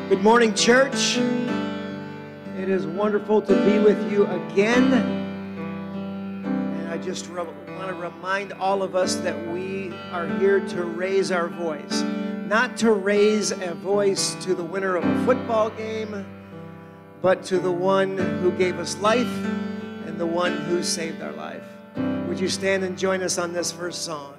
Good morning, church. It is wonderful to be with you again. And I just want to remind all of us that we are here to raise our voice. Not to raise a voice to the winner of a football game, but to the one who gave us life and the one who saved our life. Would you stand and join us on this first song?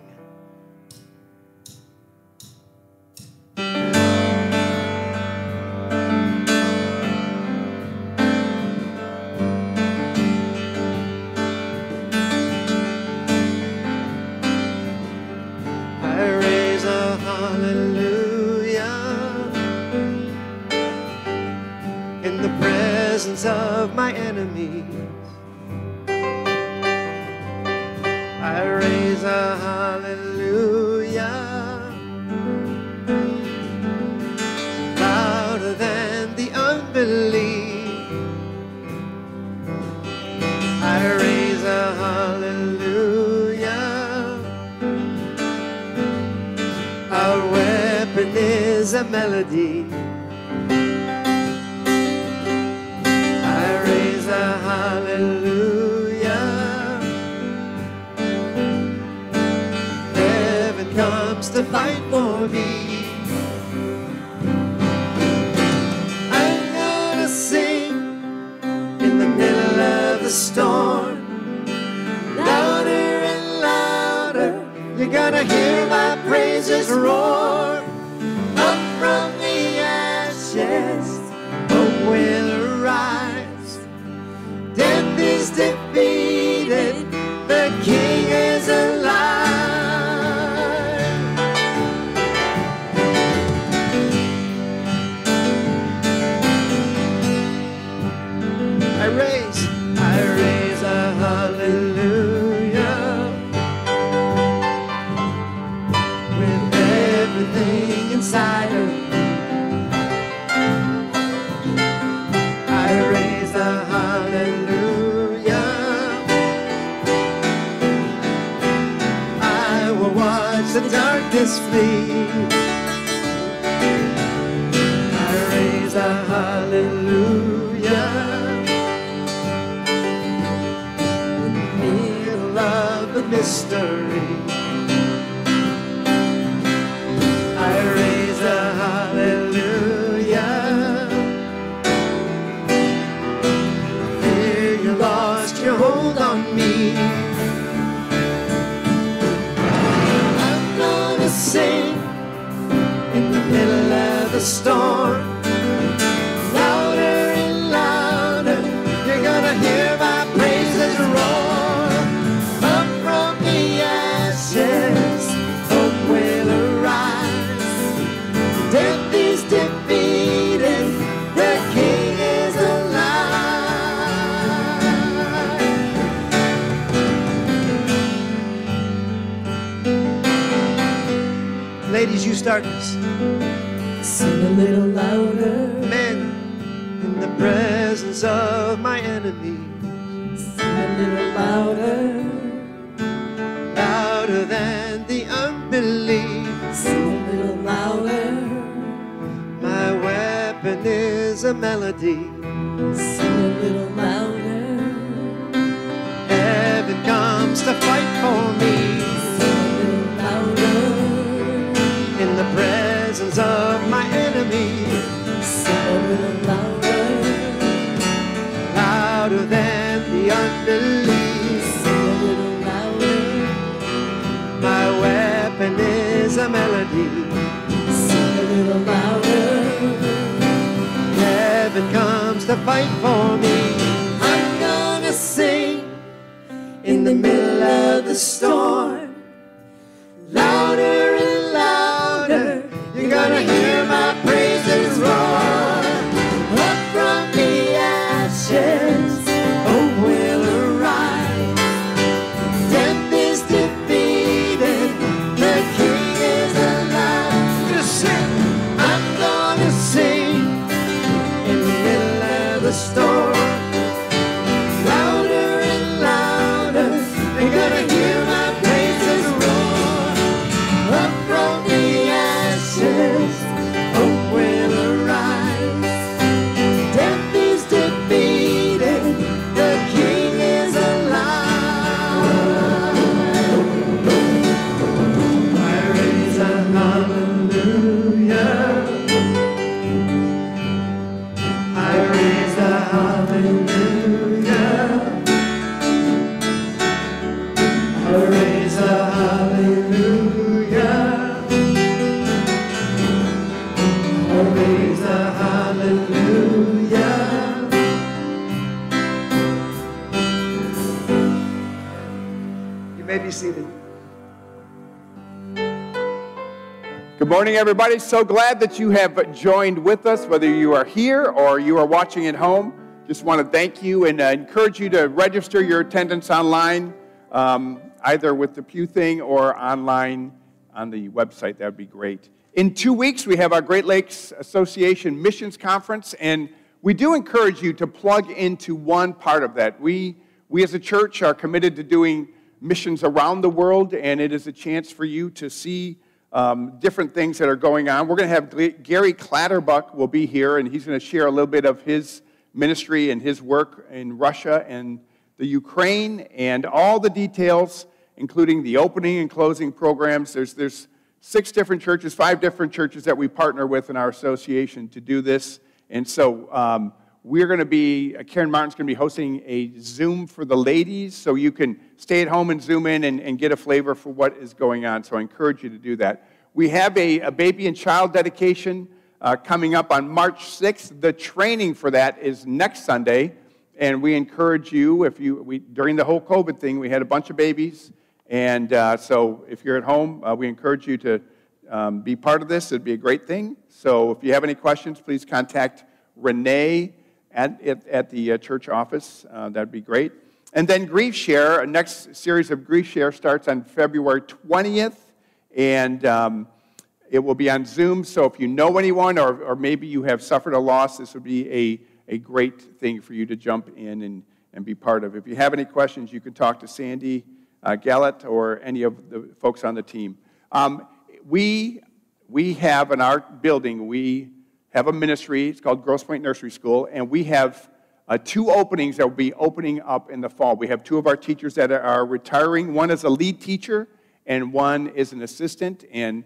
Of my enemies, I raise a hallelujah louder than the unbelief. I raise a hallelujah. Our weapon is a melody. Hallelujah. Heaven comes to fight for me. I'm gonna sing in the middle of the storm. Louder and louder, you're gonna hear my praises roar. Up from the ashes, hope will arise. Death is defeated, the King is alive. I raise a hallelujah with everything inside of me. I raise a hallelujah. The darkness flee. I raise a hallelujah in the middle of the mystery. I raise a hallelujah. Fear you lost your hold on me. Sing in the middle of the storm. Louder and louder, you're gonna hear my praises roar. Up from the ashes, hope will arise. Death is defeated, the King is alive. Ladies, you start this. Sing a little louder. Men, in the presence of my enemies. Sing a little louder. Louder than the unbelief. Sing a little louder. My weapon is a melody. Sing a little louder. Heaven comes to fight for me. In the presence of my enemy, sing a little louder, louder than the unbelief. Sing a little louder. My weapon is a melody. Sing a little louder. Heaven comes to fight for me. I'm gonna sing in the middle of the storm. Louder and louder, you're gonna hear my praises roar. Up from the ashes, hope will arise. Death is defeated, the King is alive. Just sing. I'm gonna sing in the middle of the storm. Louder and louder, you're gonna hear my praises. seated. Good morning, everybody. So glad that you have joined with us, whether you are here or you are watching at home. Just want to thank you and encourage you to register your attendance online, either with the Pew thing or online on the website. That would be great. In 2 weeks, we have our Great Lakes Association Missions Conference, and we do encourage you to plug into one part of that. We as a church are committed to doing missions around the world, and it is a chance for you to see different things that are going on. We're going to have Gary Clatterbuck will be here, and he's going to share a little bit of his ministry and his work in Russia and the Ukraine and all the details, including the opening and closing programs. There's 6 different churches, 5 different churches that we partner with in our association to do this. And so we're going to be, Karen Martin's going to be hosting a Zoom for the ladies, so you can stay at home and Zoom in and get a flavor for what is going on. So I encourage you to do that. We have a baby and child dedication coming up on March 6th. The training for that is next Sunday, and we encourage you, during the whole COVID thing, we had a bunch of babies, and so if you're at home, we encourage you to be part of this. It'd be a great thing. So if you have any questions, please contact Renee at the church office. That'd be great. And then Grief Share, next series of Grief Share starts on February 20th, and it will be on Zoom, so if you know anyone or maybe you have suffered a loss, this would be a great thing for you to jump in and be part of. If you have any questions, you can talk to Sandy Gallett or any of the folks on the team. We have in our building, we have a ministry. It's called Grosse Pointe Nursery School, and we have 2 openings that will be opening up in the fall. We have 2 of our teachers that are retiring. One is a lead teacher, and one is an assistant, and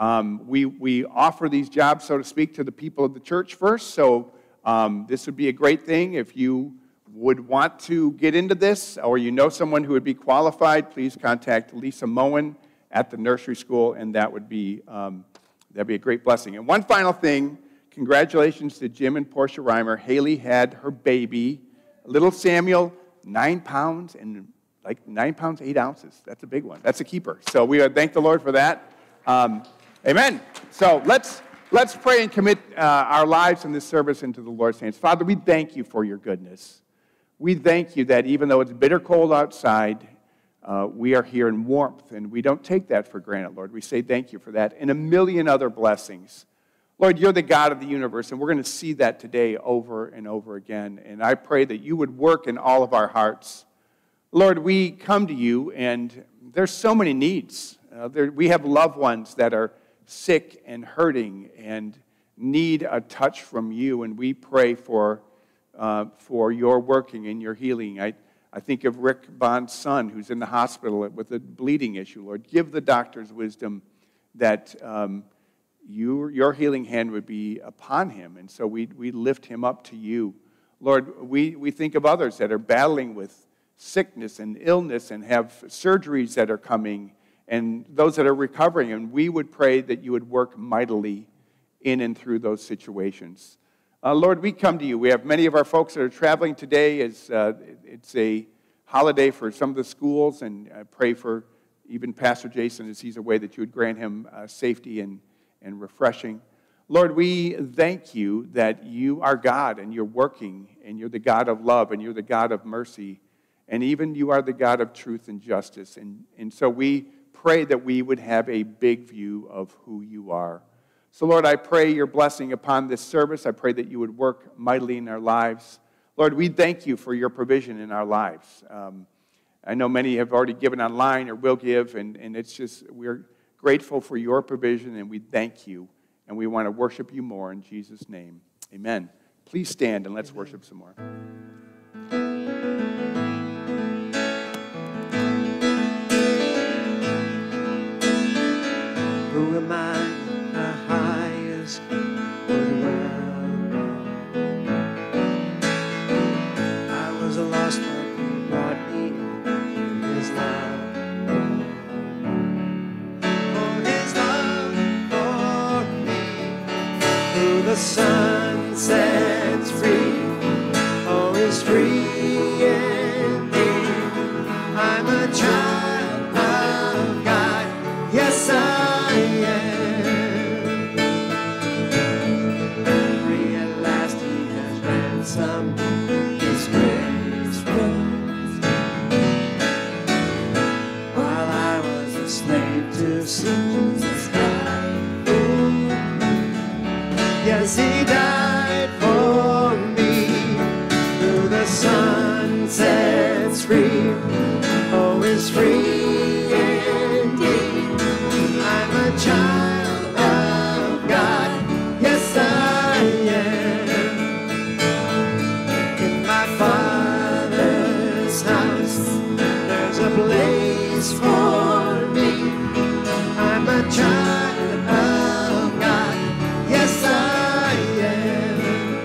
we offer these jobs, so to speak, to the people of the church first. So this would be a great thing. If you would want to get into this or you know someone who would be qualified, please contact Lisa Moen at the nursery school, and that'd be a great blessing. And one final thing, congratulations to Jim and Portia Reimer. Haley had her baby, little Samuel, 9 pounds and 9 pounds, 8 ounces. That's a big one. That's a keeper. So we thank the Lord for that. Amen. So let's pray and commit our lives in this service into the Lord's hands. Father, we thank you for your goodness. We thank you that even though it's bitter cold outside, we are here in warmth, and we don't take that for granted, Lord. We say thank you for that and a million other blessings. Lord, you're the God of the universe, and we're going to see that today over and over again. And I pray that you would work in all of our hearts. Lord, we come to you, and there's so many needs. We have loved ones that are sick and hurting and need a touch from you, and we pray for your working and your healing. I think of Rick Bond's son who's in the hospital with a bleeding issue. Lord, give the doctors wisdom that your healing hand would be upon him, and so we lift him up to you. Lord, we think of others that are battling with sickness and illness and have surgeries that are coming, and those that are recovering, and we would pray that you would work mightily in and through those situations. Lord, we come to you. We have many of our folks that are traveling today. It's a holiday for some of the schools, and I pray for even Pastor Jason as he's away that you would grant him safety and refreshing. Lord, we thank you that you are God, and you're working, and you're the God of love, and you're the God of mercy, and even you are the God of truth and justice. And so we pray that we would have a big view of who you are. So, Lord, I pray your blessing upon this service. I pray that you would work mightily in our lives. Lord, we thank you for your provision in our lives. I know many have already given online or will give, and it's just, we're grateful for your provision, and we thank you, and we want to worship you more in Jesus' name. Amen. Please stand and let's worship some more. Who am I? The highest would welcome. I was a lost one who brought me in his love. For his love for me, who the sun sets free, oh, is free indeed. I'm a child of as he died for me. Who the Son sets free, oh, is free indeed. I'm a child of God, yes I am. In my Father's house, there's a place for me. I'm a child of God, yes I am.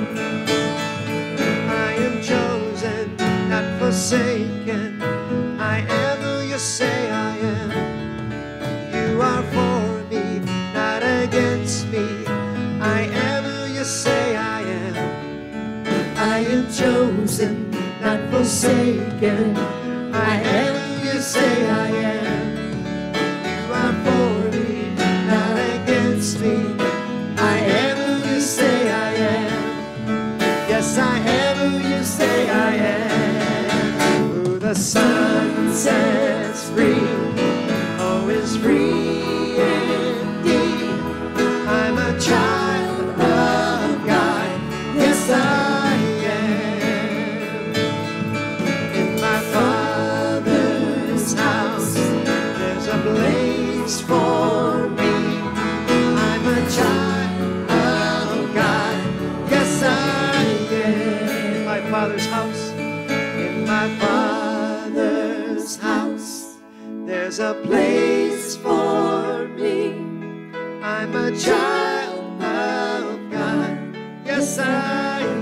I am chosen, not forsaken. I am who you say I am. You are for me, not against me. I am who you say I am. I am chosen, not forsaken. I am who you say I am. You are for me, not against me. I am who you say I am. Yes, I am who you say I am. Who the Son sets free, oh, is free indeed. I'm a child of God, yes I am. In my Father's house, there's a place for me. I'm a child of God, yes I am. In my Father's house, in my Father's house, there's a place for me. I'm a child of God, yes I am.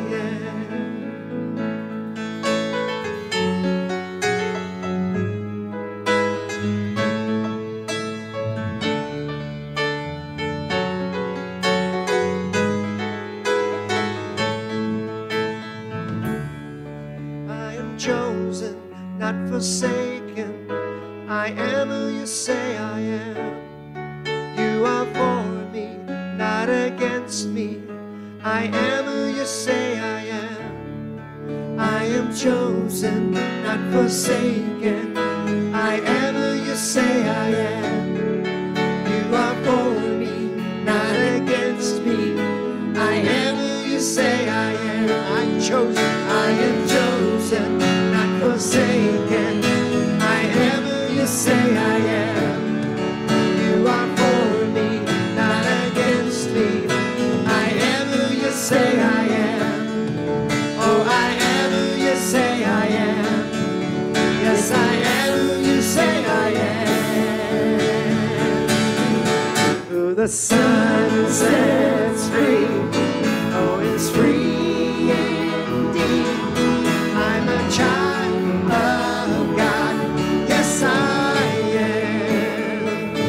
I am chosen, not forsaken. I am who you say I am. You are for me, not against me. I am who you say I am. I am chosen, not forsaken. I am who you say I am. You are for me, not against me. I am who you say I am. I'm chosen, I am chosen, not forsaken. I am who you say I am. You are for me, not against me. I am who you say I am. Oh, I am who you say I am. Yes, I am who you say I am. Who the Son sets free, oh, is free indeed. I'm a child of God, yes I am.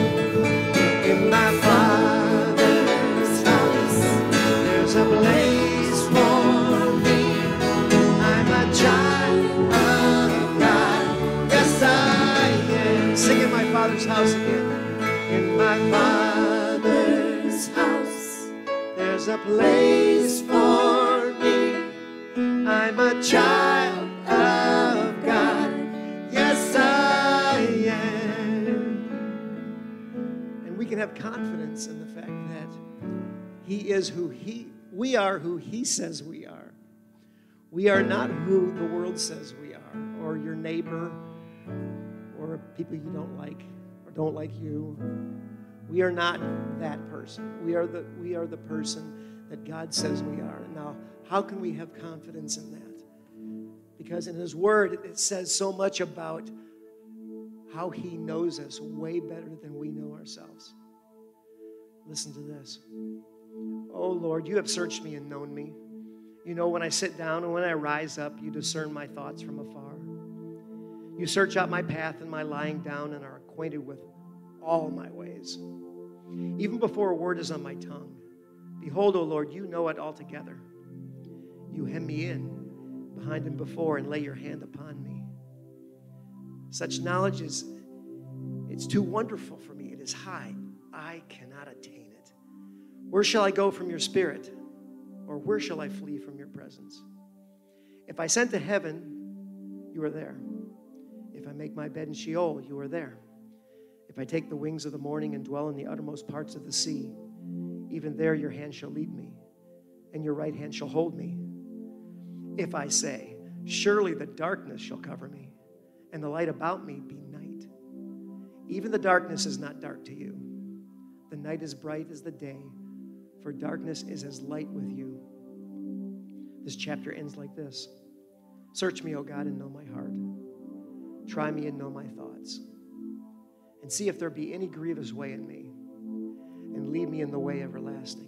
In my Father's house, there's a place for me. I'm a child of God, yes I am. Sing in my Father's house again. In my Father's house, there's a place for me. I'm a child of God, yes I am. And we can have confidence in the fact that He is we are who He says we are. We are not who the world says we are, or your neighbor, or people you don't like, or don't like you. We are not that person. We are the person that God says we are. Now, how can we have confidence in that? Because in His Word, it says so much about how He knows us way better than we know ourselves. Listen to this. Oh, Lord, you have searched me and known me. You know when I sit down and when I rise up, you discern my thoughts from afar. You search out my path and my lying down and are acquainted with all my ways. Even before a word is on my tongue, behold, O Lord, you know it altogether. You hem me in behind and before and lay your hand upon me. Such knowledge it's too wonderful for me. It is high. I cannot attain it. Where shall I go from your spirit? Or where shall I flee from your presence? If I ascend to heaven, you are there. If I make my bed in Sheol, you are there. If I take the wings of the morning and dwell in the uttermost parts of the sea, even there your hand shall lead me, and your right hand shall hold me. If I say, surely the darkness shall cover me, and the light about me be night. Even the darkness is not dark to you. The night is bright as the day, for darkness is as light with you. This chapter ends like this. Search me, O God, and know my heart. Try me and know my thoughts. And see if there be any grievous way in me, and lead me in the way everlasting.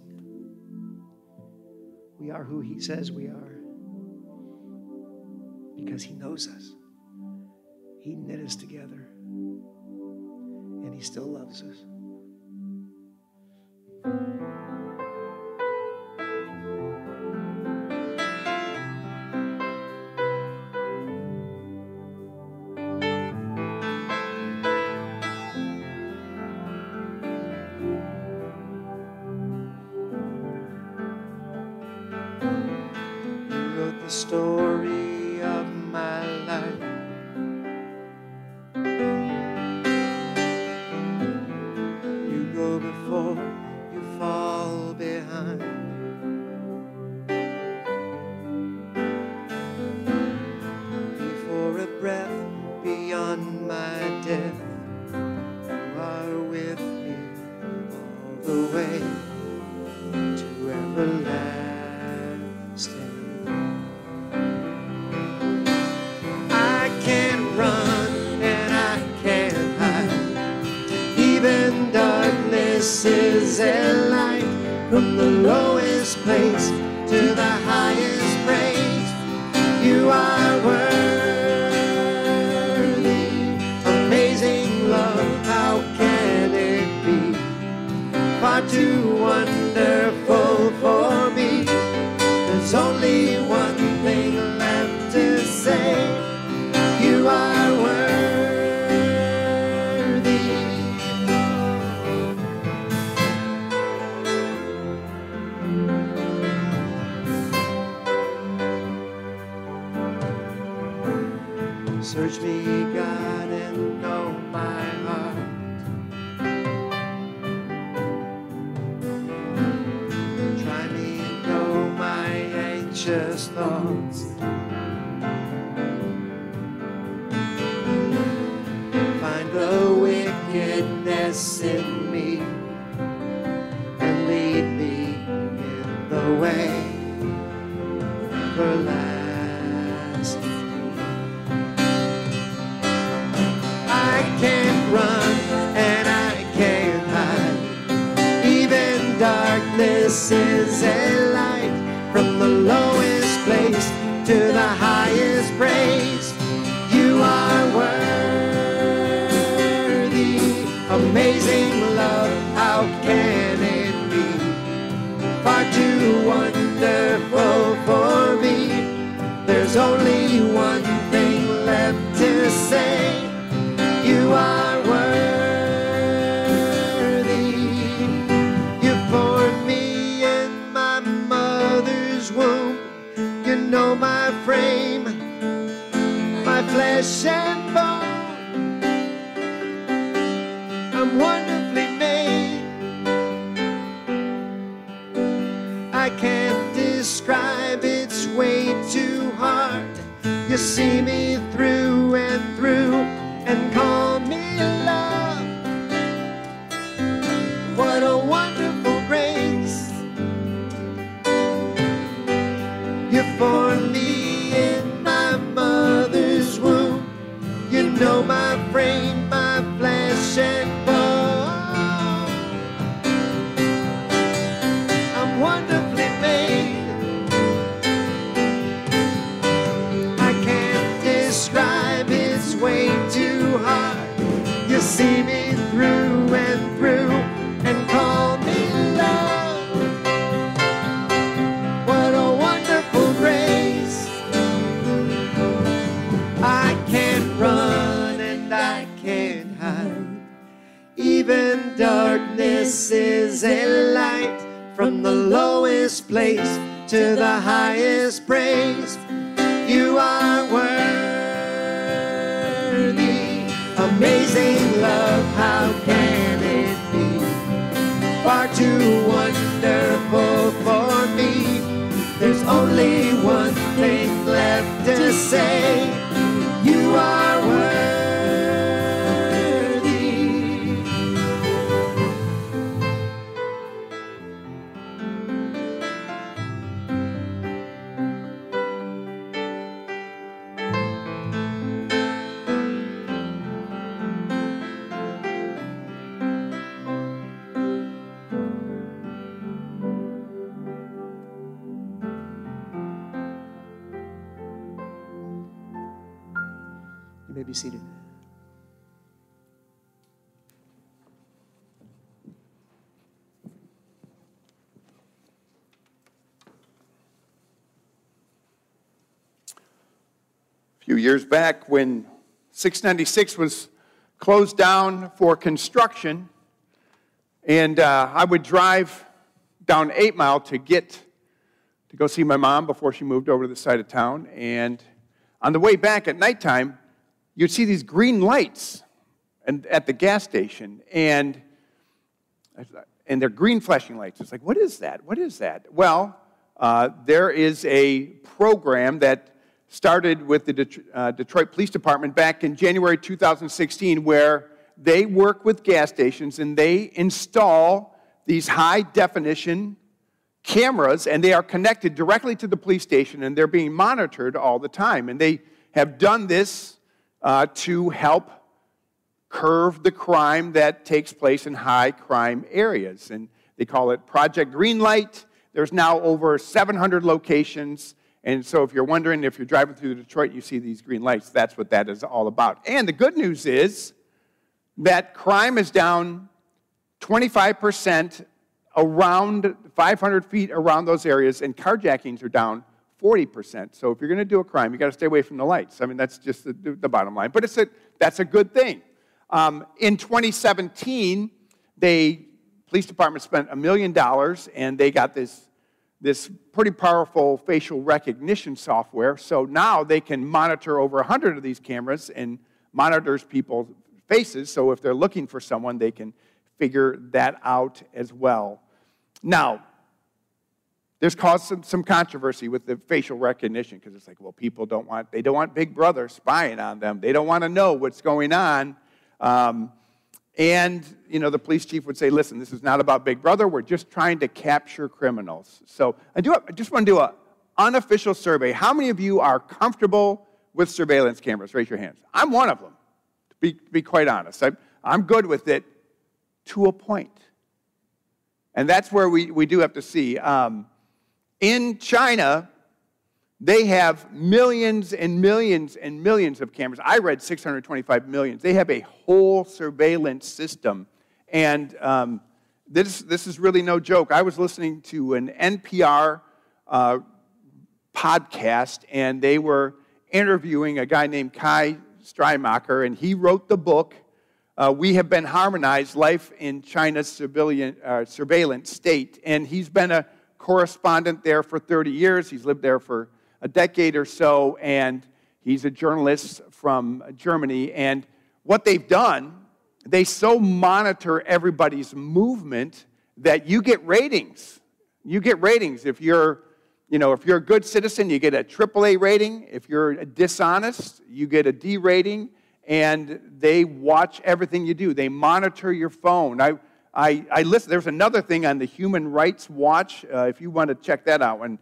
We are who he says we are because he knows us. He knit us together, and he still loves us. The story of my life. You go before, you fall behind. Before a breath, beyond my death, you are with me all the way to everlasting. Darkness is a light from the lowest place to the highest praise. You are worthy, amazing love, how can it be? Far too wonderful for me. There's only one thing left to say. You are worthy. Search me, God, and know my heart. Try me and know my anxious thoughts. Find the wickedness in me and lead me in the way everlasting. Run and I can't hide. Even darkness is a light from the lowest place to the highest praise. You are worthy, amazing love, how can it be? Far too wonderful for me. There's only one thing left to say. You are worthy. You formed me in my mother's womb. You know my frame, my flesh and bone. I'm wonderfully made. I can't describe, it's way too hard. You see me through and through and call me love. What a wonderful grace. You formed me in my mother's womb. You know my frame, my flesh and bone. I'm wonderfully made. I can't describe, it's way too hard. You see me through and through and call me love. What a wonderful grace. I can't run and I can't hide. Even darkness is a light from the lowest place to the highest praise. You are worthy, amazing love, how can it be? Far too wonderful for me. say you are worthy. You may be seated. A few years back when 696 was closed down for construction, and I would drive down 8 Mile to go see my mom before she moved over to the side of town. And on the way back at nighttime, you'd see these green lights at the gas station, and they're green flashing lights. It's like, what is that? What is that? Well, there is a program that started with the Detroit Police Department back in January 2016, where they work with gas stations and they install these high-definition cameras, and they are connected directly to the police station, and they're being monitored all the time. And they have done this to help curb the crime that takes place in high-crime areas. And they call it Project Greenlight. There's now over 700 locations. And so if you're wondering, if you're driving through Detroit, you see these green lights, that's what that is all about. And the good news is that crime is down 25% around 500 feet around those areas, and carjackings are down 40%. So if you're going to do a crime, you got to stay away from the lights. I mean, that's just the bottom line. But that's a good thing. In 2017, the police department spent $1 million, and they got this pretty powerful facial recognition software. So now they can monitor over 100 of these cameras and monitors people's faces. So if they're looking for someone, they can figure that out as well. Now, there's caused some controversy with the facial recognition, because it's like, well, people don't want Big Brother spying on them. They don't want to know what's going on. And, the police chief would say, listen, this is not about Big Brother. We're just trying to capture criminals. So I just want to do an unofficial survey. How many of you are comfortable with surveillance cameras? Raise your hands. I'm one of them, to be quite honest. I'm good with it to a point. And that's where we do have to see. In China, they have millions and millions and millions of cameras. I read 625 million. They have a whole surveillance system. And this is really no joke. I was listening to an NPR podcast, and they were interviewing a guy named Kai Streimacher, and he wrote the book, We Have Been Harmonized, Life in China's Surveillance State. And he's been a correspondent there for 30 years. He's lived there for a decade or so, and he's a journalist from Germany. And what they've done, they so monitor everybody's movement that you get ratings. You get ratings. If you're a good citizen, you get a AAA rating. If you're dishonest, you get a D rating. And they watch everything you do. They monitor your phone. I listen. There's another thing on the Human Rights Watch, if you want to check that out, on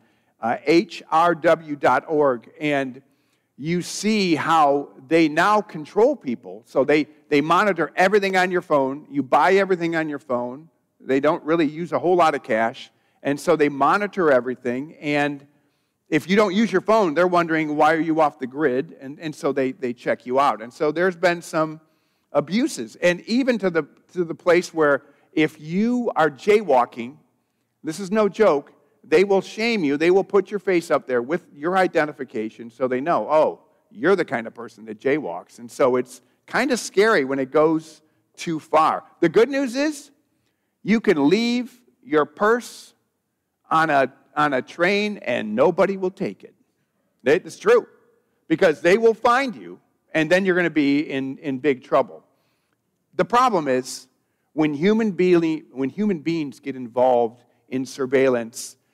hrw.org, and you see how they now control people. So they monitor everything on your phone. You buy everything on your phone. They don't really use a whole lot of cash, and so they monitor everything. And if you don't use your phone, they're wondering, why are you off the grid? And so they check you out. And so there's been some abuses, and even to the place where if you are jaywalking, this is no joke, they will shame you. They will put your face up there with your identification so they know, oh, you're the kind of person that jaywalks. And so it's kind of scary when it goes too far. The good news is you can leave your purse on a train and nobody will take it. It's true, because they will find you, and then you're going to be in big trouble. The problem is when human beings get involved in surveillance,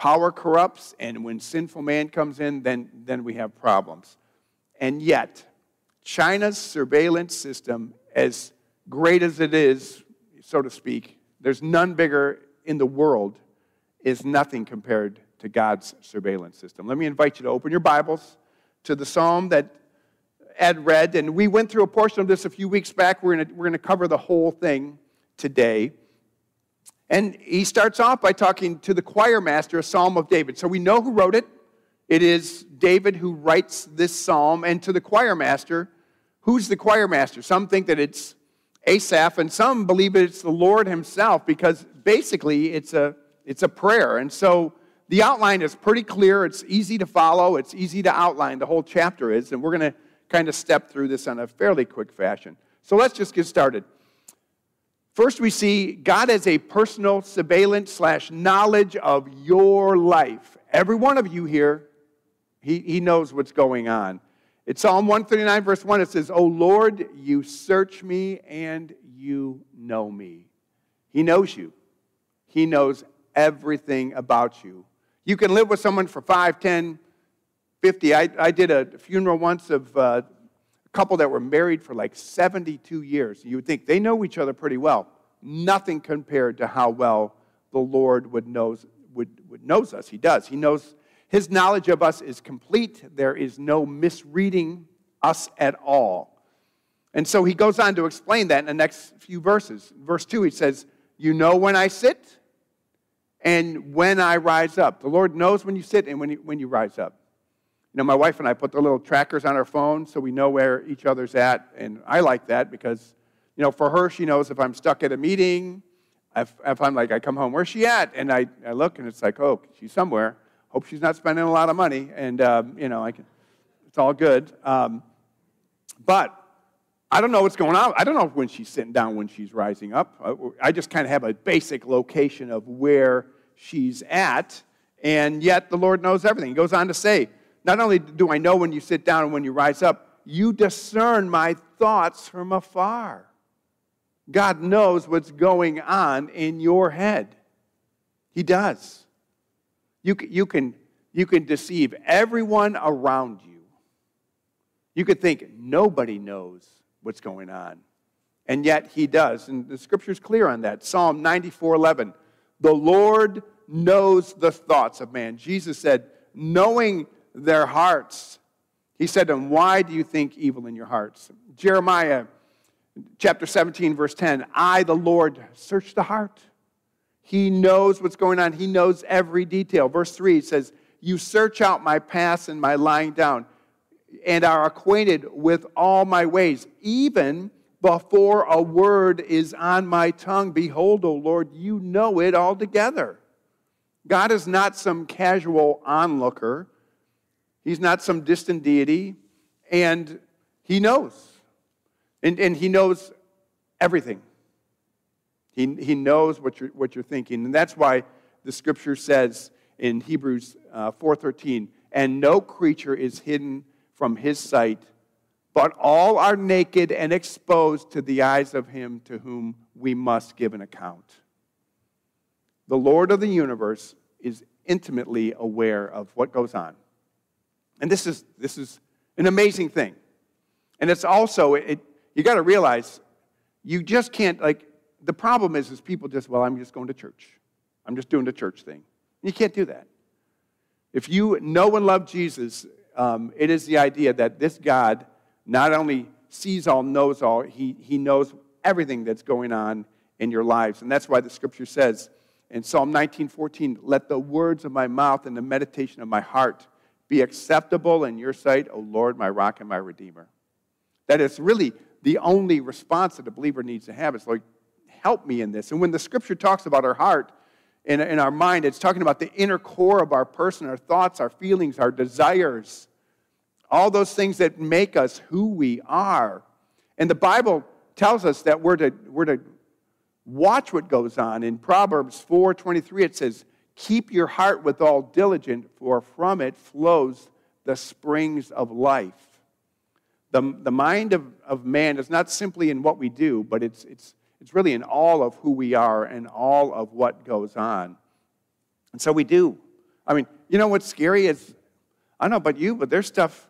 power corrupts, and when sinful man comes in, then we have problems. And yet, China's surveillance system, as great as it is, so to speak, there's none bigger in the world, is nothing compared to God's surveillance system. Let me invite you to open your Bibles to the psalm that Ed read, and we went through a portion of this a few weeks back. We're going to cover the whole thing today. And he starts off by talking to the choir master, a psalm of David. So we know who wrote it. It is David who writes this psalm. And to the choir master, who's the choir master? Some think that it's Asaph, and some believe it's the Lord himself, because basically it's a prayer. And so the outline is pretty clear. It's easy to follow. It's easy to outline. The whole chapter is. And we're going to kind of step through this in a fairly quick fashion. So let's just get started. First, we see God as a personal surveillance / knowledge of your life. Every one of you here, he knows what's going on. It's Psalm 139, verse 1. It says, "O Lord, you search me and you know me." He knows you. He knows everything about you. You can live with someone for 5, 10, 50. I did a funeral once of a couple that were married for like 72 years. You would think they know each other pretty well. Nothing compared to how well the Lord knows us. He does. He knows. His knowledge of us is complete. There is no misreading us at all. And so he goes on to explain that in the next few verses. Verse 2, he says, "You know when I sit and when I rise up." The Lord knows when you sit and when you rise up. You know, my wife and I put the little trackers on our phone so we know where each other's at. And I like that because, you know, for her, she knows if I'm stuck at a meeting, if I'm like, I come home, where's she at? And I look and it's like, oh, she's somewhere. Hope she's not spending a lot of money. And, you know, it's all good. But I don't know what's going on. I don't know when she's sitting down, when she's rising up. I just kind of have a basic location of where she's at. And yet the Lord knows everything. He goes on to say, not only do I know when you sit down and when you rise up, you discern my thoughts from afar. God knows what's going on in your head. He does. You can deceive everyone around you. You could think nobody knows what's going on. And yet he does. And the scripture's clear on that. Psalm 94:11. The Lord knows the thoughts of man. Jesus said, knowing their hearts. He said to them, why do you think evil in your hearts? Jeremiah chapter 17, verse 10. I, the Lord, search the heart. He knows what's going on. He knows every detail. Verse 3 says, you search out my paths and my lying down, and are acquainted with all my ways. Even before a word is on my tongue, behold, O Lord, you know it altogether. God is not some casual onlooker. He's not some distant deity, and he knows. And he knows everything. He knows what you're thinking. And that's why the scripture says in Hebrews 4:13, and no creature is hidden from his sight, but all are naked and exposed to the eyes of him to whom we must give an account. The Lord of the universe is intimately aware of what goes on. And this is an amazing thing. And it's also, you got to realize, you just can't, the problem is people just, well, I'm just going to church. I'm just doing the church thing. You can't do that. If you know and love Jesus, it is the idea that this God not only sees all, knows all, he knows everything that's going on in your lives. And that's why the scripture says in Psalm 19:14, let the words of my mouth and the meditation of my heart be acceptable in your sight, O Lord, my rock and my redeemer. That is really the only response that a believer needs to have. It's like, help me in this. And when the scripture talks about our heart and in our mind, it's talking about the inner core of our person, our thoughts, our feelings, our desires, all those things that make us who we are. And the Bible tells us that we're to watch what goes on. In Proverbs 4:23, it says, keep your heart with all diligence, for from it flows the springs of life. The mind of man is not simply in what we do, but it's really in all of who we are and all of what goes on. And so we do. I mean, you know what's scary is, I don't know about you, but there's stuff,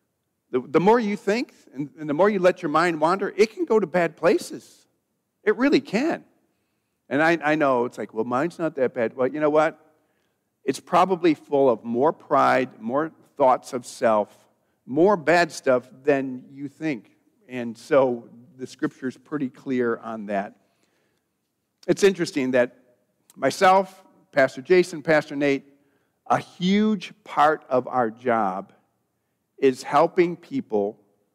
the more you think and the more you let your mind wander, it can go to bad places. It really can. And I know it's like, well, mine's not that bad. Well, you know what? It's probably full of more pride, more thoughts of self, more bad stuff than you think. And so the Scripture's pretty clear on that. It's interesting that myself, Pastor Jason, Pastor Nate, a huge part of our job is helping people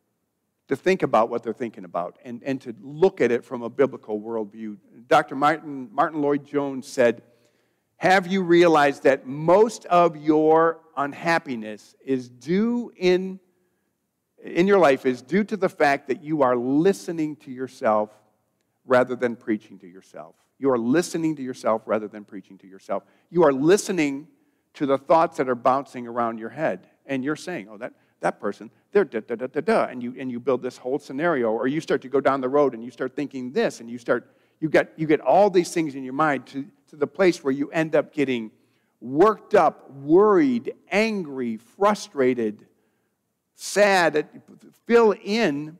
to think about what they're thinking about and to look at it from a biblical worldview. Dr. Martin Lloyd-Jones said, have you realized that most of your unhappiness is due in your life is due to the fact that you are listening to yourself rather than preaching to yourself. You are listening to yourself rather than preaching to yourself. You are listening to the thoughts that are bouncing around your head. And you're saying, oh, that person, they're da-da-da-da-da. And you build this whole scenario. Or you start to go down the road and you start thinking this. And you get all these things in your mind to the place where you end up getting worked up, worried, angry, frustrated, sad. Fill in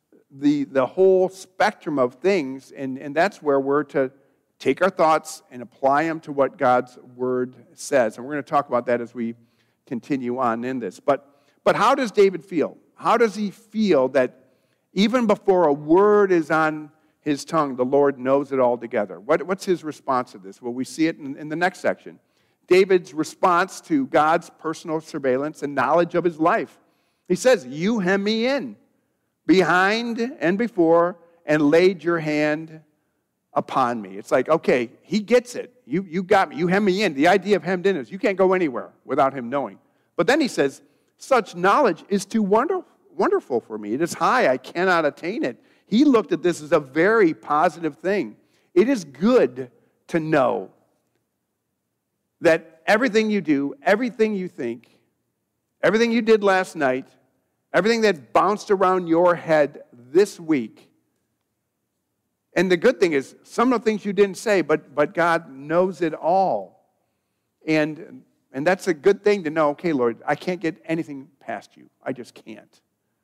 the whole spectrum of things. And that's where we're to take our thoughts and apply them to what God's Word says. And we're going to talk about that as we continue on in this. But how does David feel? How does he feel that even before a word is on his tongue, the Lord knows it all together? What's his response to this? Well, we see it in the next section. David's response to God's personal surveillance and knowledge of his life. He says, you hem me in, behind and before, and laid your hand upon me. It's like, okay, he gets it. You got me. You hem me in. The idea of hemmed in is you can't go anywhere without him knowing. But then he says, such knowledge is too wonderful for me. It is high. I cannot attain it. He looked at this as a very positive thing. It is good to know that everything you do, everything you think, everything you did last night, everything that bounced around your head this week. And the good thing is, some of the things you didn't say, but God knows it all. And that's a good thing to know, okay, Lord, I can't get anything past you. I just can't.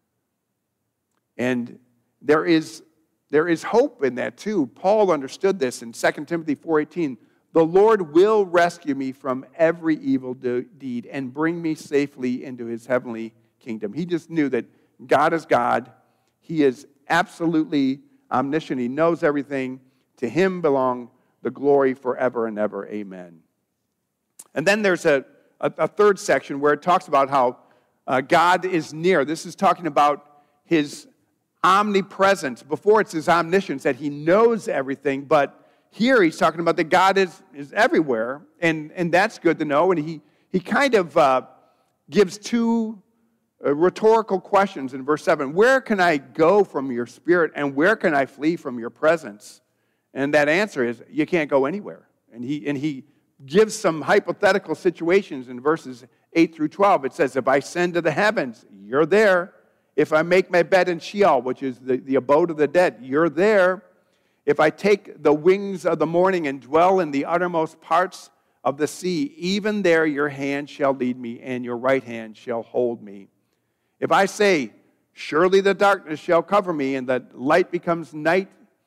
And there is hope in that too. Paul understood this in 2 Timothy 4:18. The Lord will rescue me from every evil deed and bring me safely into his heavenly kingdom. He just knew that God is God. He is absolutely omniscient. He knows everything. To him belong the glory forever and ever. Amen. And then there's a third section where it talks about how God is near. This is talking about his omnipresence. Before it's his omniscience, that he knows everything, but here he's talking about that God is everywhere, and that's good to know. And he kind of gives two rhetorical questions in verse 7. Where can I go from your spirit, and where can I flee from your presence? And that answer is, you can't go anywhere. And he gives some hypothetical situations in verses 8 through 12. It says, if I ascend to the heavens, you're there. If I make my bed in Sheol, which is the abode of the dead, you're there. If I take the wings of the morning and dwell in the uttermost parts of the sea, even there your hand shall lead me, and your right hand shall hold me. If I say, surely the darkness shall cover me, and the light becomes night,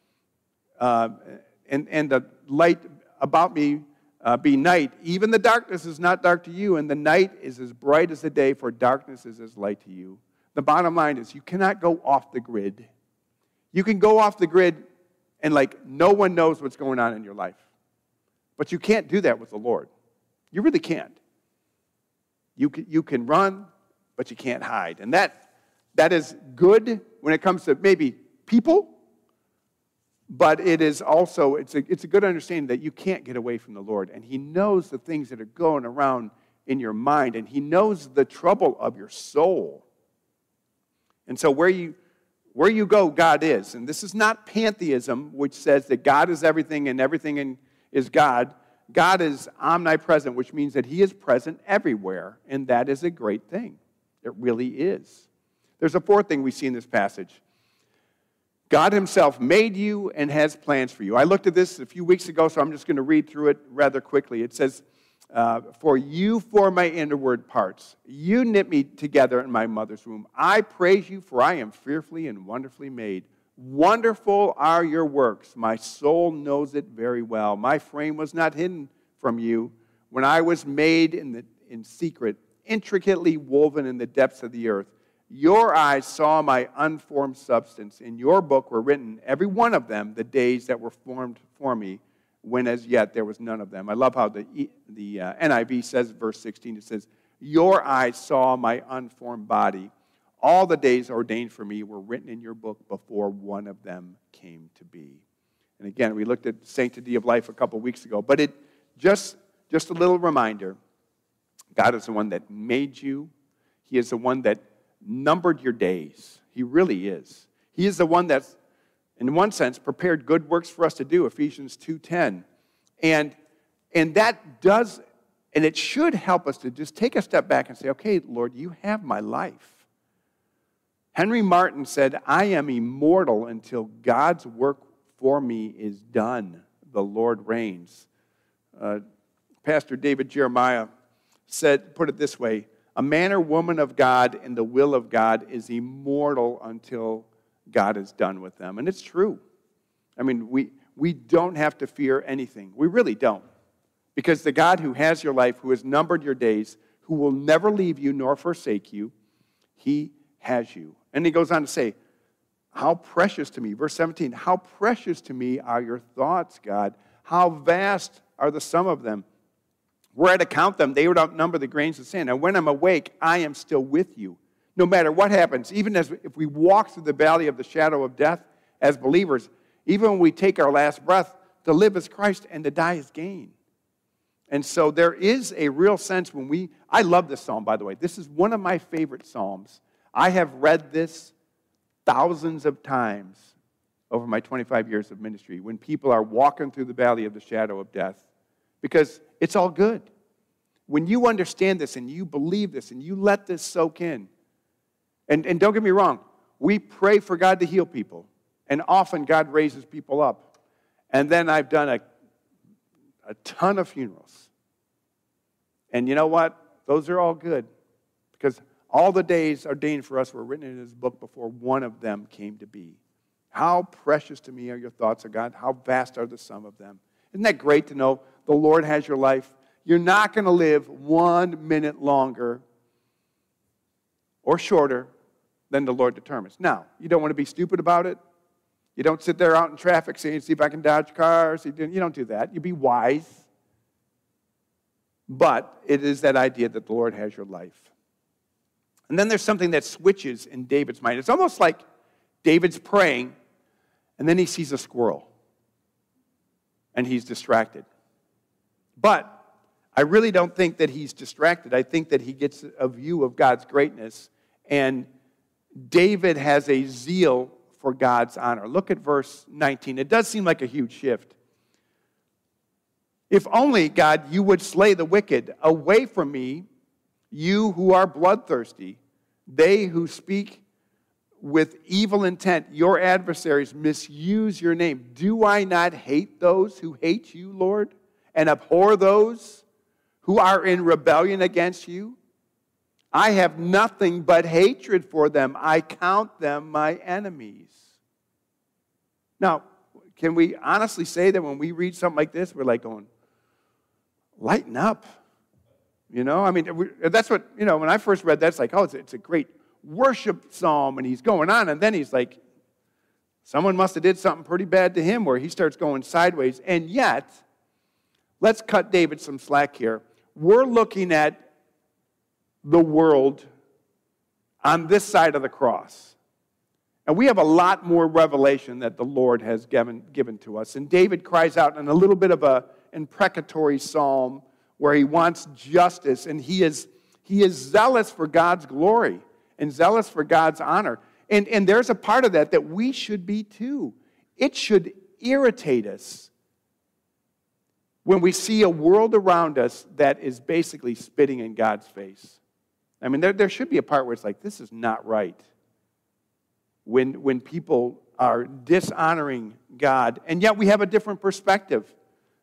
and the light about me be night, even the darkness is not dark to you, and the night is as bright as the day, for darkness is as light to you. The bottom line is you cannot go off the grid. You can go off the grid and no one knows what's going on in your life. But you can't do that with the Lord. You really can't. You can run, but you can't hide. And that is good when it comes to maybe people, but it is also, it's a good understanding that you can't get away from the Lord. And he knows the things that are going around in your mind, and he knows the trouble of your soul. And so where you go, God is. And this is not pantheism, which says that God is everything and everything is God. God is omnipresent, which means that he is present everywhere, and that is a great thing. It really is. There's a fourth thing we see in this passage. God himself made you and has plans for you. I looked at this a few weeks ago, so I'm just going to read through it rather quickly. It says, For you form my inward parts. You knit me together in my mother's womb. I praise you, for I am fearfully and wonderfully made. Wonderful are your works. My soul knows it very well. My frame was not hidden from you when I was made in secret, intricately woven in the depths of the earth. Your eyes saw my unformed substance. In your book were written, every one of them, the days that were formed for me, when as yet there was none of them. I love how the NIV says, verse 16, it says, your eyes saw my unformed body. All the days ordained for me were written in your book before one of them came to be. And again, we looked at sanctity of life a couple weeks ago, but it just a little reminder, God is the one that made you. He is the one that numbered your days. He really is. He is the one that's, in one sense, prepared good works for us to do, Ephesians 2:10. And that does, and it should help us to just take a step back and say, okay, Lord, you have my life. Henry Martin said, I am immortal until God's work for me is done. The Lord reigns. Pastor David Jeremiah put it this way, a man or woman of God in the will of God is immortal until God is done with them. And it's true. I mean, we don't have to fear anything. We really don't. Because the God who has your life, who has numbered your days, who will never leave you nor forsake you, he has you. And he goes on to say, how precious to me, verse 17, how precious to me are your thoughts, God. How vast are the sum of them. Were I to count them, they would outnumber the grains of sand. And when I'm awake, I am still with you. No matter what happens, even if we walk through the valley of the shadow of death as believers, even when we take our last breath, to live as Christ and to die as gain. And so there is a real sense when I love this psalm, by the way. This is one of my favorite psalms. I have read this thousands of times over my 25 years of ministry when people are walking through the valley of the shadow of death, because it's all good. When you understand this and you believe this and you let this soak in, and don't get me wrong, we pray for God to heal people, and often God raises people up. And then I've done a ton of funerals. And you know what? Those are all good, because all the days ordained for us were written in his book before one of them came to be. How precious to me are your thoughts, O God. How vast are the sum of them. Isn't that great to know the Lord has your life? You're not going to live 1 minute longer or shorter than the Lord determines. Now, you don't want to be stupid about it. You don't sit there out in traffic saying, see if I can dodge cars. You don't do that. You be wise. But it is that idea that the Lord has your life. And then there's something that switches in David's mind. It's almost like David's praying, and then he sees a squirrel, and he's distracted. But I really don't think that he's distracted. I think that he gets a view of God's greatness, and David has a zeal for God's honor. Look at verse 19. It does seem like a huge shift. If only, God, you would slay the wicked. Away from me, you who are bloodthirsty. They who speak with evil intent, your adversaries misuse your name. Do I not hate those who hate you, Lord, and abhor those who are in rebellion against you? I have nothing but hatred for them. I count them my enemies. Now, can we honestly say that when we read something like this, we're like going, lighten up? You know, I mean, that's what, you know, when I first read that, it's like, oh, it's a great worship psalm, and he's going on, and then he's like, someone must have did something pretty bad to him where he starts going sideways. And yet, let's cut David some slack here. We're looking at the world on this side of the cross. And we have a lot more revelation that the Lord has given to us. And David cries out in a little bit of an imprecatory psalm where he wants justice, and he is zealous for God's glory and zealous for God's honor. And there's a part of that we should be too. It should irritate us when we see a world around us that is basically spitting in God's face. I mean, there should be a part where it's like, this is not right. When people are dishonoring God, and yet we have a different perspective.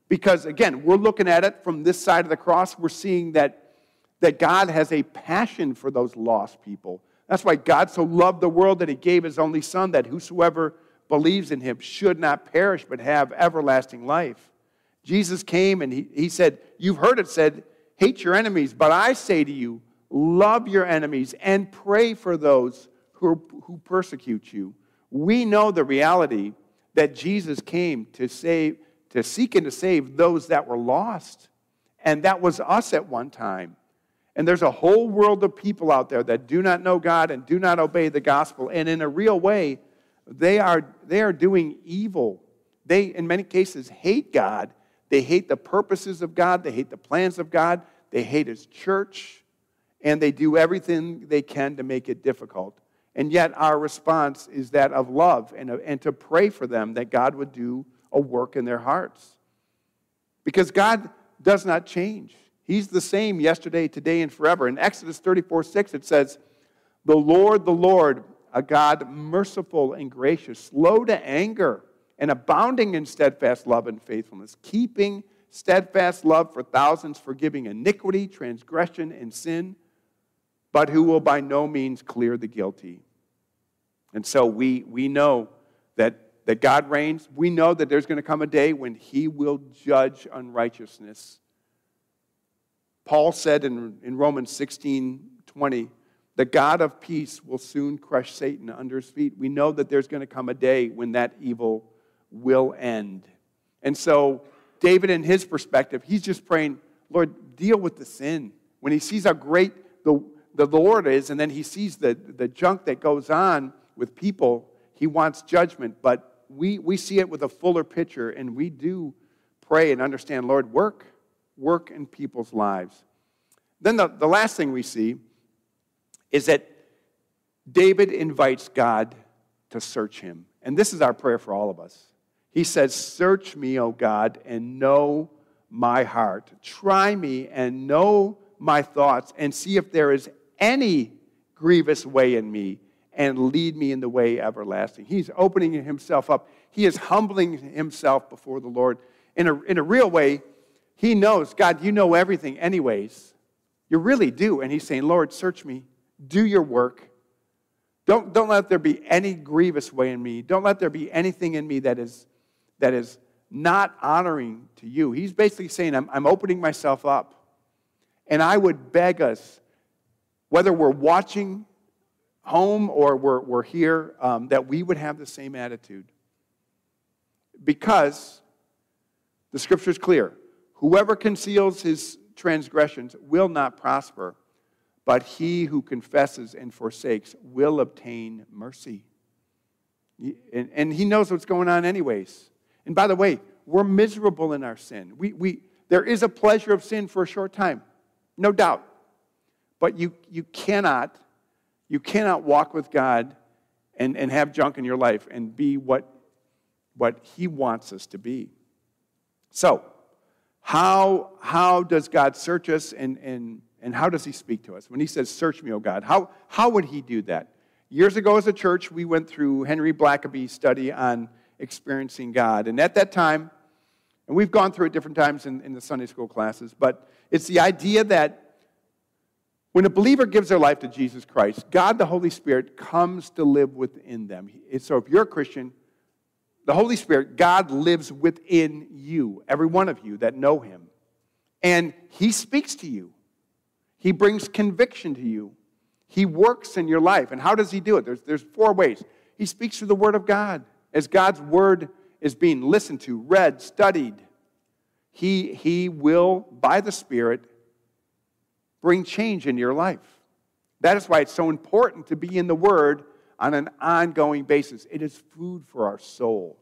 Because, again, we're looking at it from this side of the cross. We're seeing that God has a passion for those lost people. That's why God so loved the world that he gave his only Son, that whosoever believes in him should not perish but have everlasting life. Jesus came and he said, you've heard it said, hate your enemies, but I say to you, love your enemies and pray for those who persecute you. We know the reality that Jesus came to seek and to save those that were lost. And that was us at one time. And there's a whole world of people out there that do not know God and do not obey the gospel. And in a real way, they are doing evil. They, in many cases, hate God. They hate the purposes of God. They hate the plans of God. They hate his church. And they do everything they can to make it difficult. And yet our response is that of love and to pray for them that God would do a work in their hearts. Because God does not change. He's the same yesterday, today, and forever. In Exodus 34:6, it says, the Lord, a God merciful and gracious, slow to anger, and abounding in steadfast love and faithfulness, keeping steadfast love for thousands, forgiving iniquity, transgression, and sin, but who will by no means clear the guilty. And so we know that God reigns. We know that there's going to come a day when he will judge unrighteousness. Paul said in Romans 16:20, the God of peace will soon crush Satan under his feet. We know that there's going to come a day when that evil will end. And so David, in his perspective, he's just praying, Lord, deal with the sin. When he sees how great the Lord is, and then he sees the junk that goes on with people, he wants judgment. But we see it with a fuller picture, and we do pray and understand, Lord, work in people's lives. Then the last thing we see is that David invites God to search him. And this is our prayer for all of us. He says, search me, O God, and know my heart. Try me and know my thoughts, and see if there is any grievous way in me, and lead me in the way everlasting. He's opening himself up. He is humbling himself before the Lord. In a real way, he knows, God, you know everything anyways. You really do. And he's saying, Lord, search me. Do your work. Don't let there be any grievous way in me. Don't let there be anything in me that is not honoring to you. He's basically saying, I'm opening myself up. And I would beg us, whether we're watching home or we're here, that we would have the same attitude. Because the Scripture is clear. Whoever conceals his transgressions will not prosper, but he who confesses and forsakes will obtain mercy. And he knows what's going on anyways. And by the way, we're miserable in our sin. There is a pleasure of sin for a short time, no doubt. But you cannot walk with God and have junk in your life and be what he wants us to be. So, how does God search us and how does he speak to us? When he says, search me, O God, how would he do that? Years ago as a church, we went through Henry Blackaby's study on experiencing God. And at that time, and we've gone through it different times in the Sunday school classes, but it's the idea that when a believer gives their life to Jesus Christ, God the Holy Spirit comes to live within them. So if you're a Christian, the Holy Spirit, God lives within you, every one of you that know him. And he speaks to you. He brings conviction to you. He works in your life. And how does he do it? There's 4 ways. He speaks through the Word of God. As God's Word is being listened to, read, studied, he will, by the Spirit, bring change in your life. That is why it's so important to be in the Word on an ongoing basis. It is food for our soul.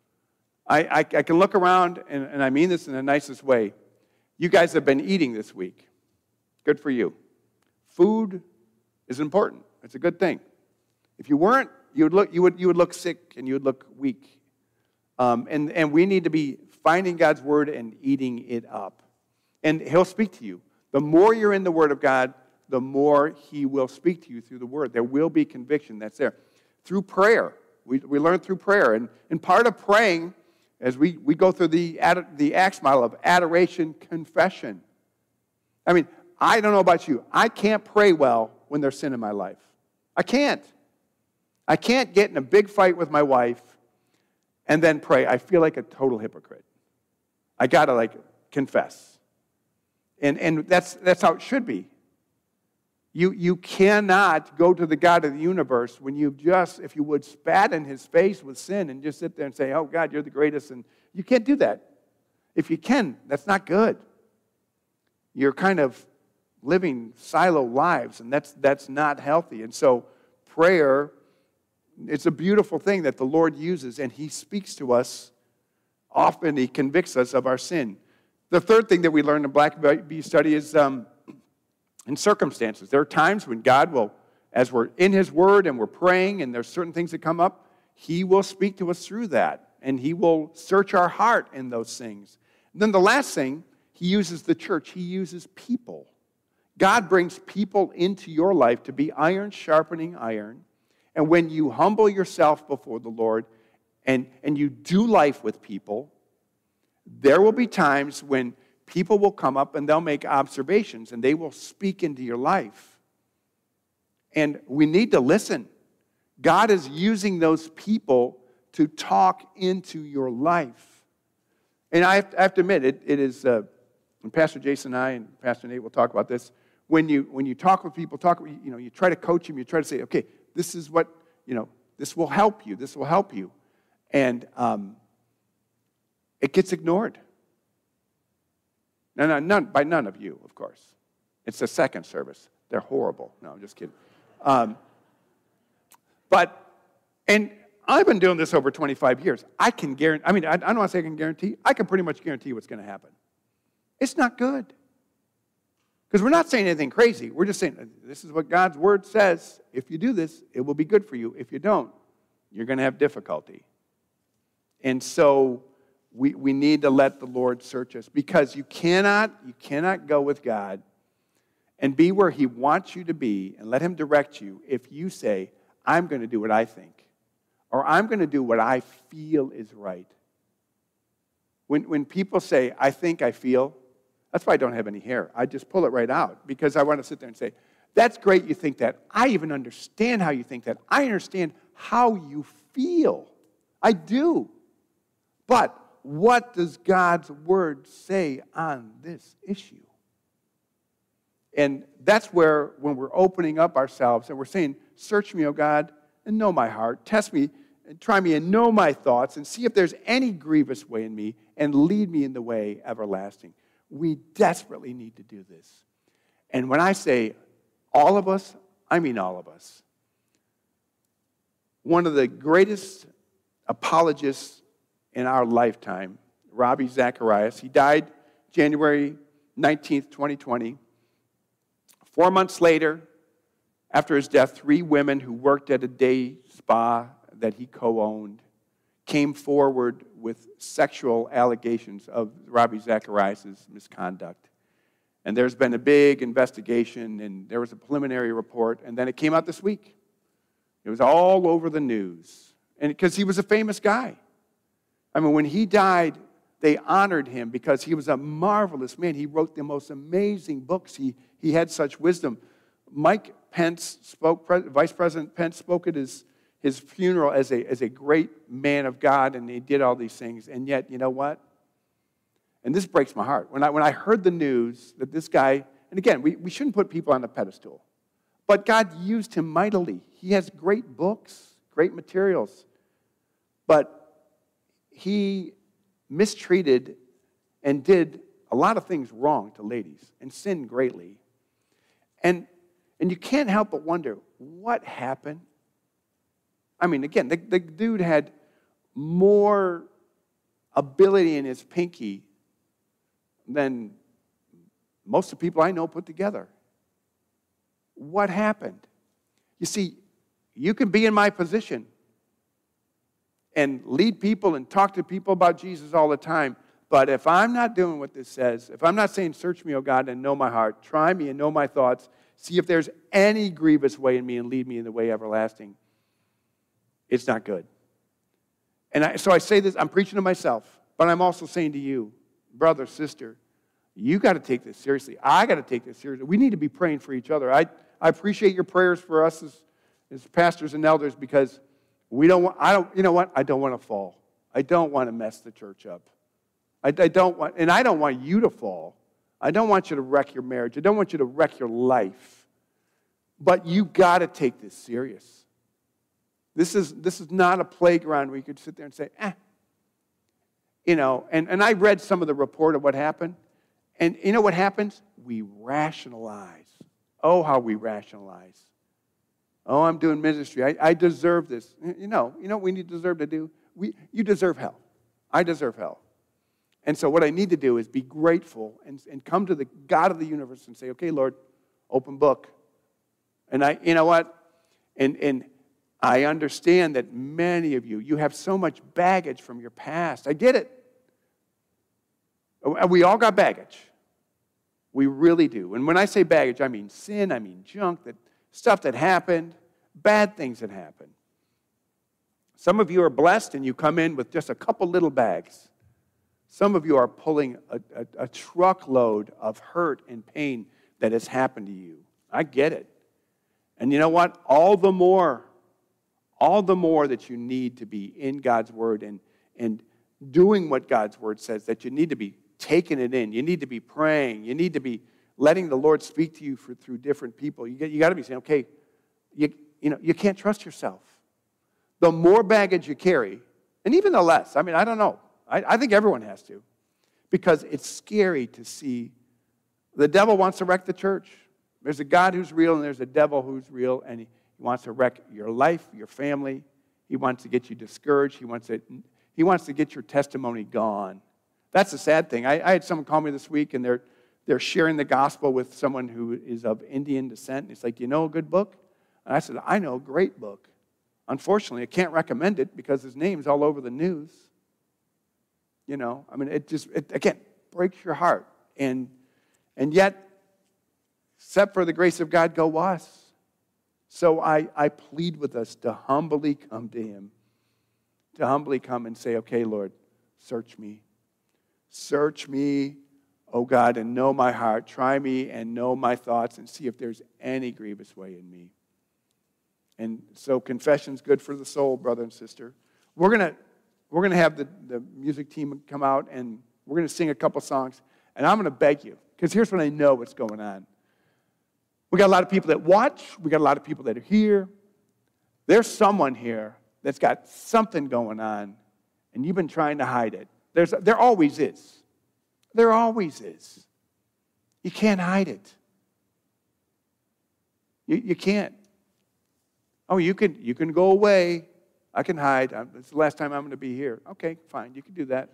I can look around, and I mean this in the nicest way. You guys have been eating this week. Good for you. Food is important. It's a good thing. If you weren't, you would look sick and you would look weak. And we need to be finding God's Word and eating it up. And he'll speak to you. The more you're in the Word of God, the more he will speak to you through the Word. There will be conviction that's there. Through prayer. We learn through prayer. And part of praying as we go through the Acts model of adoration, confession. I mean, I don't know about you. I can't pray well when there's sin in my life. I can't. I can't get in a big fight with my wife and then pray. I feel like a total hypocrite. I got to confess. And that's how it should be. You cannot go to the God of the universe when you've just, if you would, spat in his face with sin and just sit there and say, oh, God, you're the greatest. And you can't do that. If you can, that's not good. You're kind of living silo lives, and that's not healthy. And so prayer, it's a beautiful thing that the Lord uses, and he speaks to us. Often he convicts us of our sin. The third thing that we learn in Black Bee study is in circumstances. There are times when God will, as we're in his word and we're praying and there's certain things that come up, he will speak to us through that, and he will search our heart in those things. And then the last thing, he uses the church. He uses people. God brings people into your life to be iron sharpening iron. And when you humble yourself before the Lord and you do life with people, there will be times when people will come up and they'll make observations and they will speak into your life. And we need to listen. God is using those people to talk into your life. And I have to admit, it is, and Pastor Jason and I and Pastor Nate will talk about this, when you talk with people, you try to coach them, you try to say, okay, this is what, this will help you, this will help you. And it gets ignored. No, by none of you, of course. It's the second service. They're horrible. No, I'm just kidding. And I've been doing this over 25 years. I can guarantee, I don't want to say I can guarantee, I can pretty much guarantee what's going to happen. It's not good. Because we're not saying anything crazy. We're just saying, this is what God's word says. If you do this, it will be good for you. If you don't, you're going to have difficulty. And so we need to let the Lord search us, because you cannot go with God and be where he wants you to be and let him direct you if you say, I'm going to do what I think, or I'm going to do what I feel is right. When people say, I think, I feel, that's why I don't have any hair. I just pull it right out, because I want to sit there and say, that's great you think that. I even understand how you think that. I understand how you feel. I do. But what does God's word say on this issue? And that's where, when we're opening up ourselves and we're saying, search me, O God, and know my heart. Test me and try me and know my thoughts and see if there's any grievous way in me and lead me in the way everlasting. We desperately need to do this. And when I say all of us, I mean all of us. One of the greatest apologists in our lifetime, Ravi Zacharias, he died January 19th, 2020. 4 months later, after his death, 3 women who worked at a day spa that he co-owned came forward with sexual allegations of Ravi Zacharias' misconduct. And there's been a big investigation, and there was a preliminary report, and then it came out this week. It was all over the news, and because he was a famous guy. I mean, when he died, they honored him because he was a marvelous man. He wrote the most amazing books. He had such wisdom. Mike Pence spoke, Vice President Pence spoke at his funeral as a great man of God, and he did all these things. And yet, you know what? And this breaks my heart. When I heard the news that this guy, and again, we shouldn't put people on a pedestal, but God used him mightily. He has great books, great materials, but he mistreated and did a lot of things wrong to ladies and sinned greatly. And you can't help but wonder, what happened? I mean, again, the dude had more ability in his pinky than most of the people I know put together. What happened? You see, you can be in my position and lead people and talk to people about Jesus all the time, but if I'm not doing what this says, if I'm not saying, search me, O God, and know my heart, try me and know my thoughts, see if there's any grievous way in me and lead me in the way everlasting, it's not good. So I say this, I'm preaching to myself, but I'm also saying to you, brother, sister, you got to take this seriously. I got to take this seriously. We need to be praying for each other. I appreciate your prayers for us as pastors and elders, because you know what? I don't want to fall. I don't want to mess the church up. I don't want you to fall. I don't want you to wreck your marriage. I don't want you to wreck your life. But you got to take this serious. This is not a playground where you could sit there and say, and I read some of the report of what happened. And you know what happens? We rationalize. Oh, how we rationalize. Oh, I'm doing ministry. I deserve this. You know what we deserve to do? You deserve hell. I deserve hell. And so what I need to do is be grateful and come to the God of the universe and say, okay, Lord, open book. And you know what? And I understand that many of you have so much baggage from your past. I get it. We all got baggage. We really do. And when I say baggage, I mean sin, I mean junk, stuff that happened, bad things that happened. Some of you are blessed and you come in with just a couple little bags. Some of you are pulling a truckload of hurt and pain that has happened to you. I get it. And you know what? All the more that you need to be in God's Word and doing what God's Word says, that you need to be taking it in. You need to be praying. You need to be letting the Lord speak to you through different people. You got to be saying, okay, you can't trust yourself. The more baggage you carry, and even the less, I don't know. I think everyone has to, because it's scary to see the devil wants to wreck the church. There's a God who's real and there's a devil who's real, and he wants to wreck your life, your family. He wants to get you discouraged. He wants to get your testimony gone. That's the sad thing. I had someone call me this week, and they're sharing the gospel with someone who is of Indian descent. And it's like, you know a good book? And I said, I know a great book. Unfortunately, I can't recommend it because his name's all over the news. Again, breaks your heart. And yet, except for the grace of God, go us. So I plead with us to humbly come to Him. To humbly come and say, okay, Lord, search me. Search me, oh God, and know my heart. Try me and know my thoughts and see if there's any grievous way in me. And so confession's good for the soul, brother and sister. We're gonna have the music team come out, and we're gonna sing a couple songs. And I'm gonna beg you, because here's what I know what's going on. We got a lot of people that watch. We got a lot of people that are here. There's someone here that's got something going on, and you've been trying to hide it. There always is. There always is. You can't hide it. You can't. Oh, you can go away. I can hide. It's the last time I'm going to be here. Okay, fine. You can do that.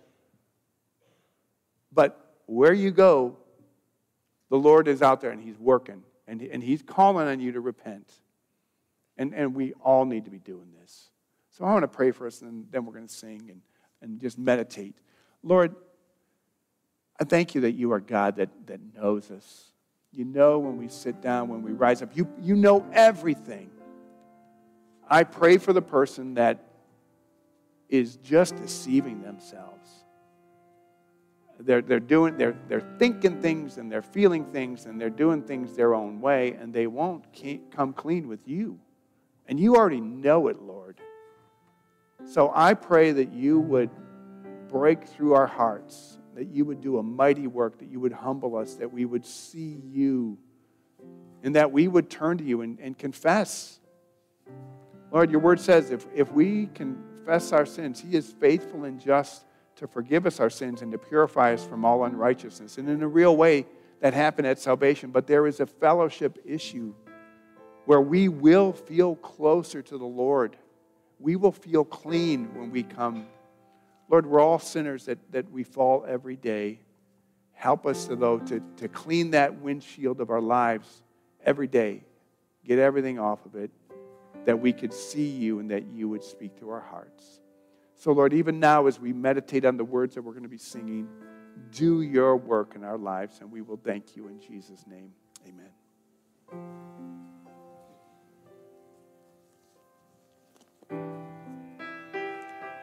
But where you go, the Lord is out there and He's working. And He's calling on you to repent. And we all need to be doing this. So I want to pray for us, and then we're going to sing and just meditate. Lord, I thank you that you are God that knows us. You know when we sit down, when we rise up. You know everything. I pray for the person that is just deceiving themselves. They're thinking things and they're feeling things and they're doing things their own way, and they won't come clean with you. And you already know it, Lord. So I pray that you would break through our hearts, that you would do a mighty work, that you would humble us, that we would see you, and that we would turn to you and confess. Lord, your word says if we confess our sins, He is faithful and just to forgive us our sins and to purify us from all unrighteousness. And in a real way, that happened at salvation. But there is a fellowship issue where we will feel closer to the Lord. We will feel clean when we come. Lord, we're all sinners that we fall every day. Help us, though, to clean that windshield of our lives every day. Get everything off of it, that we could see you and that you would speak to our hearts. So, Lord, even now as we meditate on the words that we're going to be singing, do your work in our lives, and we will thank you in Jesus' name. Amen.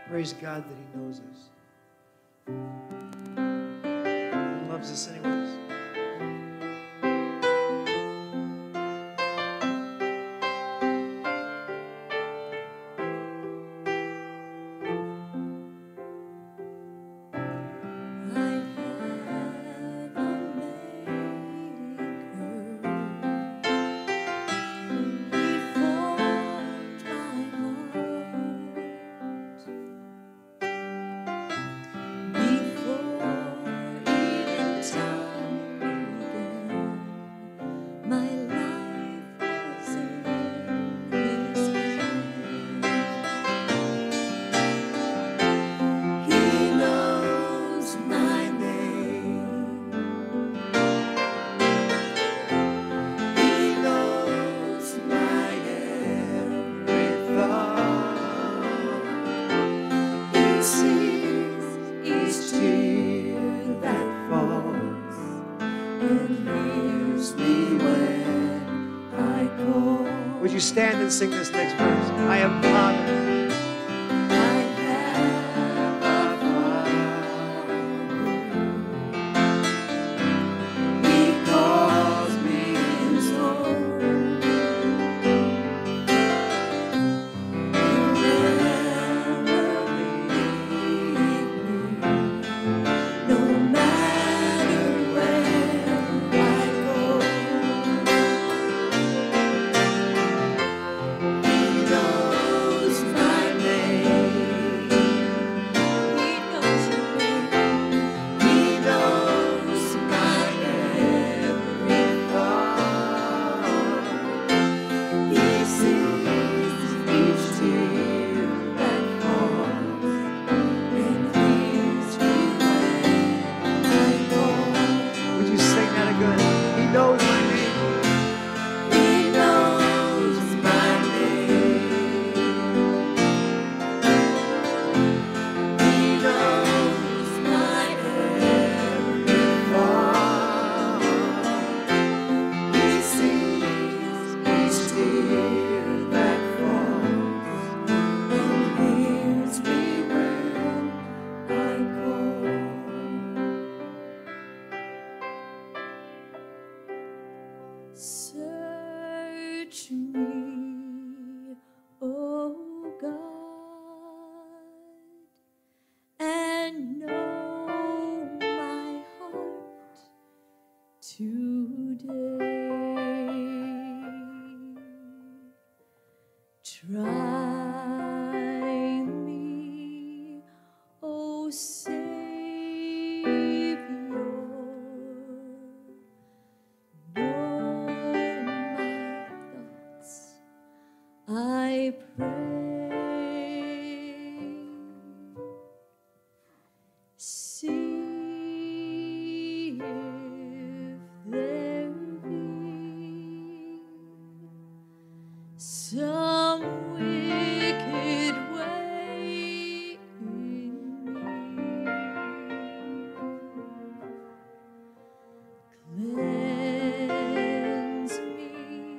Praise God that He knows us. He loves us anyways. Would you stand and sing this next verse? I am Father. Search me, O God, and know my heart today. Try me, O Savior. I pray, see if there be some wicked way in me. Cleanse me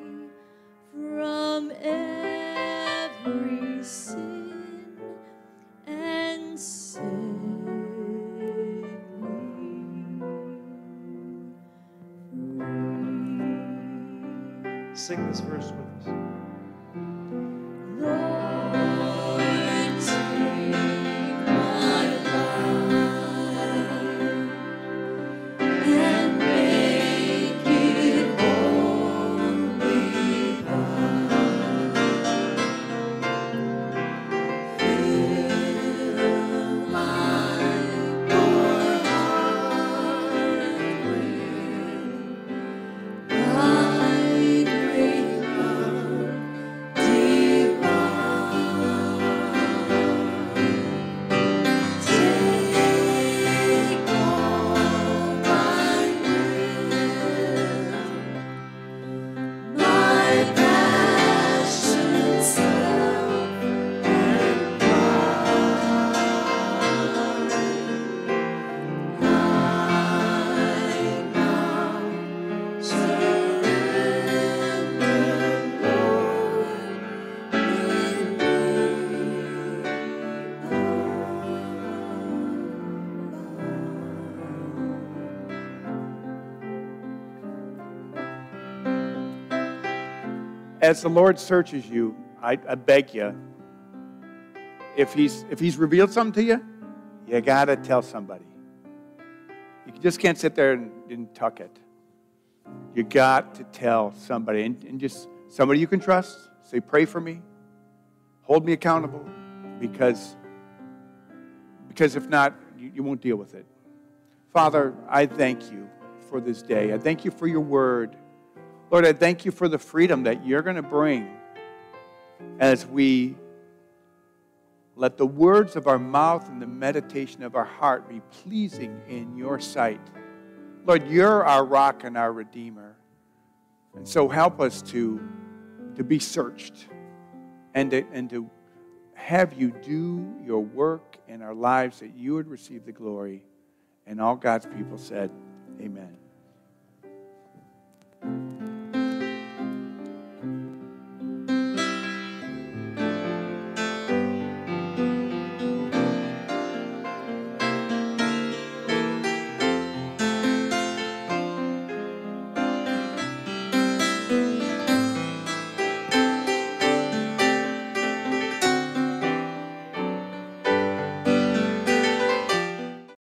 from every sin and set me free. Sing this verse with us. Lord, take my life and make it wholly thine. Fill my poor heart with thy great love. as the Lord searches you, I beg you, if he's revealed something to you, you got to tell somebody. You just can't sit there and tuck it. You got to tell somebody, and just somebody you can trust. Say, pray for me. Hold me accountable, because if not, you won't deal with it. Father, I thank you for this day. I thank you for your word. Lord, I thank you for the freedom that you're going to bring as we let the words of our mouth and the meditation of our heart be pleasing in your sight. Lord, you're our rock and our redeemer. And so help us to be searched and to have you do your work in our lives, that you would receive the glory. And all God's people said, amen.